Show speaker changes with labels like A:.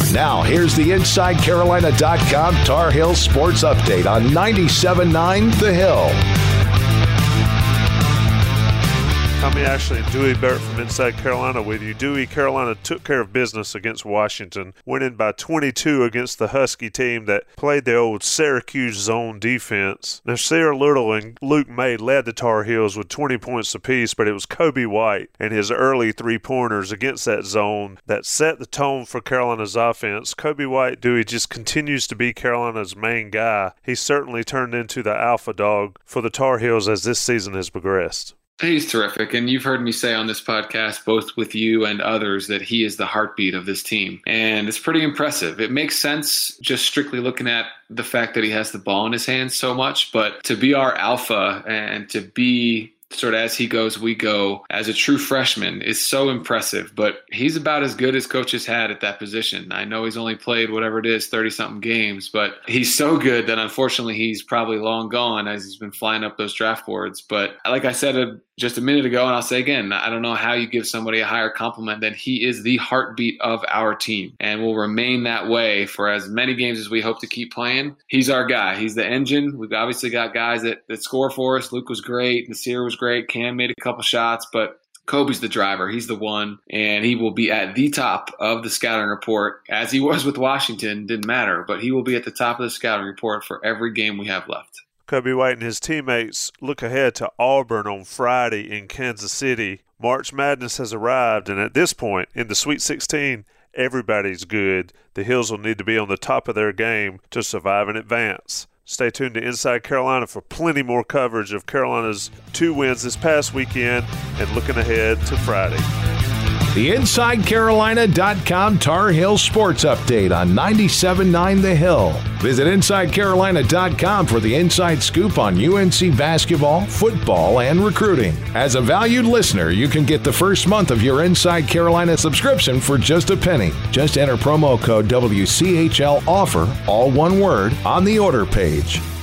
A: Now, here's the InsideCarolina.com Tar Heels Sports Update on 97.9 The Hill.
B: Tommy Ashley and Dewey Barrett from Inside Carolina with you. Dewey, Carolina took care of business against Washington, winning by 22 against the Husky team that played the old Syracuse zone defense. Nasir Little and Luke May led the Tar Heels with 20 points apiece, but it was Kobe White and his early three-pointers against that zone that set the tone for Carolina's offense. Kobe White, Dewey, just continues to be Carolina's main guy. He certainly turned into the alpha dog for the Tar Heels as this season has progressed.
C: He's terrific, and you've heard me say on this podcast, both with you and others, that he is the heartbeat of this team, and it's pretty impressive. It makes sense just strictly looking at the fact that he has the ball in his hands so much, but to be our alpha and to be sort of as he goes, we go, as a true freshman is so impressive, but he's about as good as coaches had at that position. I know he's only played whatever it is, 30-something games, but he's so good that unfortunately he's probably long gone as he's been flying up those draft boards. But like I said just a minute ago, and I'll say again, I don't know how you give somebody a higher compliment than he is the heartbeat of our team and will remain that way for as many games as we hope to keep playing. He's our guy. He's the engine. We've obviously got guys that score for us. Luke was great. Nasir was great. Cam made a couple shots, but Kobe's the driver. He's the one, and he will be at the top of the scouting report, as he was with Washington. Didn't matter, but he will be at the top of the scouting report for every game we have left.
B: Kobe White and his teammates look ahead to Auburn on Friday in Kansas City. March Madness has arrived, and at this point in the Sweet 16, everybody's good. The Heels will need to be on the top of their game to survive and advance. Stay tuned to Inside Carolina for plenty more coverage of Carolina's 2 wins this past weekend and looking ahead to Friday.
A: The InsideCarolina.com Tar Heels Sports Update on 97.9 The Hill. Visit InsideCarolina.com for the inside scoop on UNC basketball, football, and recruiting. As a valued listener, you can get the first month of your Inside Carolina subscription for just a penny. Just enter promo code WCHL OFFER, all one word, on the order page.